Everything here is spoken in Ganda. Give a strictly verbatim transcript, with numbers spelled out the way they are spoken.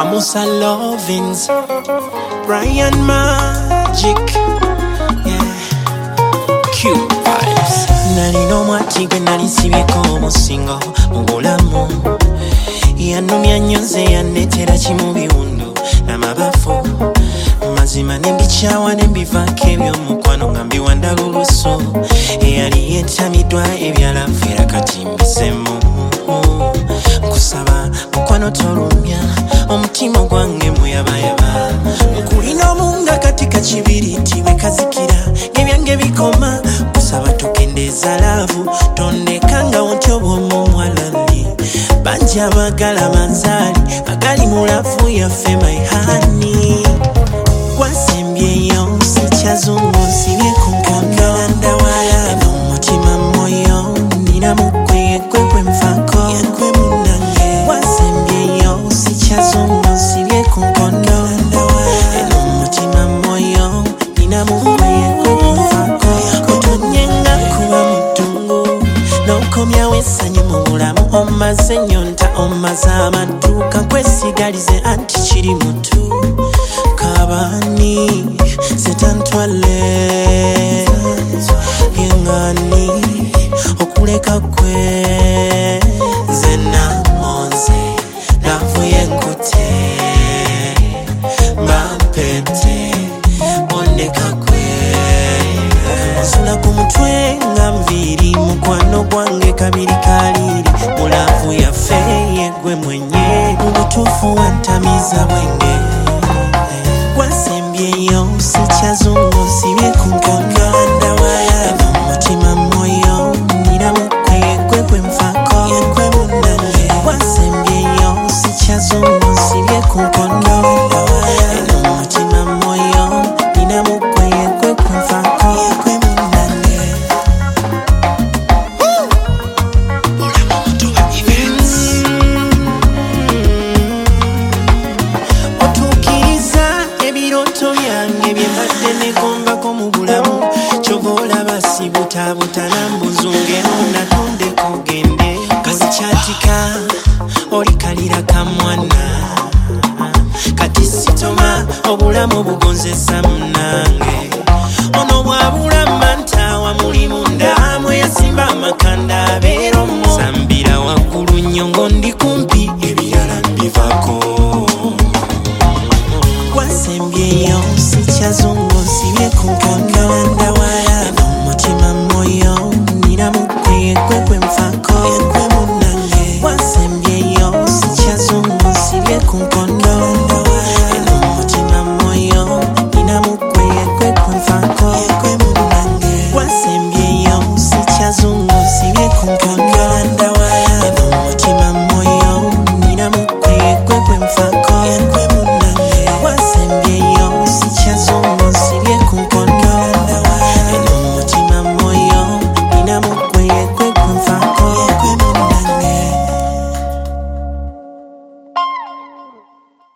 Amusa Lovins, Brian Magic, yeah, Q Vibes. Nali no mwatiga nali sibyeko musingo mubulamu. Yanumya nyoze yanetera chimu biwundo n'amabafu. Mazima nembichawa nembivako ebyomukwano nga mbiwanda luluso. Eyali yetamidwa ebyalafu era kati mbisemu. Kusaba mukwano tolumya omutima gwange muyabayaba. Nkulina omunga katika kibiriti wekazikira ebyange bikoma. Kusaba tukendeza lavu tondekanga ontyobo mumwalani. Banji abagala manzali bagali mulafu yaffe my honey. Wasembyeyo sikyazungu sibye ku nkondo ndawala n'omutima moyo nina mukwe kwekwe mfako yakwe munange. Wasembyeyo sikyazungu sibye ku nkondo ndawala n'omutima moyo nina mukwe kwekwe mfako kutonyenga kuba mutungu n'okomya wesanyu mu bulamu omaze nyonta omaze amaduka kwesigalize anti kiri mutu. Kabani setantwale yengani okuleka kwe zena monze navuye nkute mbampete ondeka kwe osula ku mutwe nga nviri mukwano gwange kabiri kaliri mulavu yaffe yegwe mwenye mubutuufu wantamiza bwenge. Wasembyeyo sikyazungu sibye ku nkondo ndawala n'omutima moyo nina mukwe kwekwe mfako yakwe munange. Wasembyeyo sikyazungu sibye ku nkondo ndawala n'omutima moyo nina mukwe kwekwe mfako yakwe munange. Otuukiriza ebiroto byange bye mbadde negombako mu bulamu. Kyova olaba sibutabuta nambuzungero natondeko ogende. Kazikyatika olikalira kamwana kati sitoma obulamu bugonzesa munange. Ono bwabula mantawa muli munda mwe yasimba amakanda abeera omwo. Sambira waggulu nnyo ngondi kumpi ebirala mbivako. Wasembyeyo sikyazungu